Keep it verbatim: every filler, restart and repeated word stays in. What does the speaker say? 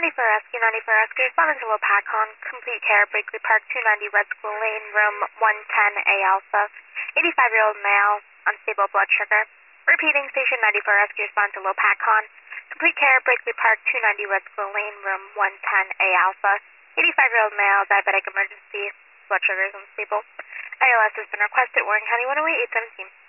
ninety-four Rescue, ninety-four Rescue, responding to Lopakon, complete care, Brinkley Park, two ninety Red School Lane, room one ten A Alpha, eighty-five-year-old male, unstable blood sugar. Repeating, station ninety-four Rescue, respond to Lopakon, complete care, Brinkley Park, two ninety Red School Lane, room one ten A Alpha, eighty-five-year-old male, diabetic emergency, blood sugar is unstable. A L S has been requested, Warren County one oh eight, eight seventeen.